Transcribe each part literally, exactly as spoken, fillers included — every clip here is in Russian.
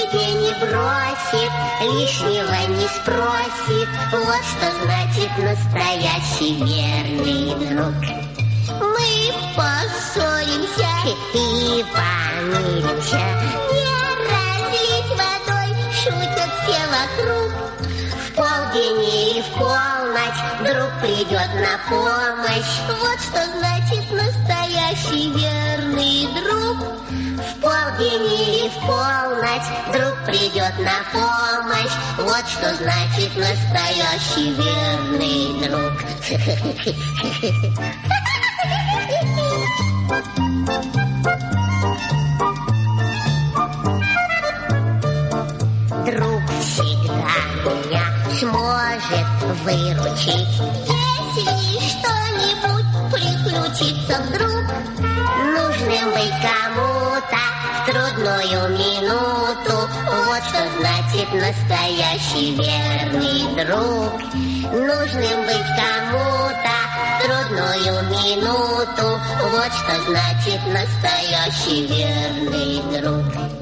беде не бросит, лишнего не спросит. Вот что значит настоящий верный друг. Мы поссоримся и помиримся, не разлить водой, шутят все вокруг. В полдень или в полночь друг придет на помощь. Вот что значит настоящий верный друг. В полдень или в полночь друг придет на помощь. Вот что значит настоящий верный друг. Друг всегда меня сможет выручить, если что-нибудь приключится вдруг. Нужным быть кому-то в трудную минуту. Вот что значит настоящий верный друг. Нужным быть кому-то в трудную минуту. Вот что значит настоящий верный друг.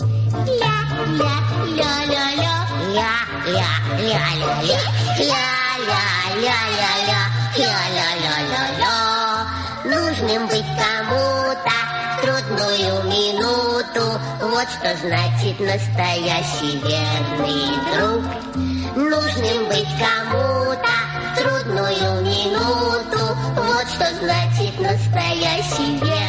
Ля-ля-ля-ля-ля, ля-ля-ля-ля-ля, ля-ля-ля-ля-ля, ля-ля-ля-ля-ля. Нужным быть кому-то в трудную минуту. Вот что значит настоящий верный друг. Нужным быть кому-то в трудную минуту. Вот что значит настоящий верный друг.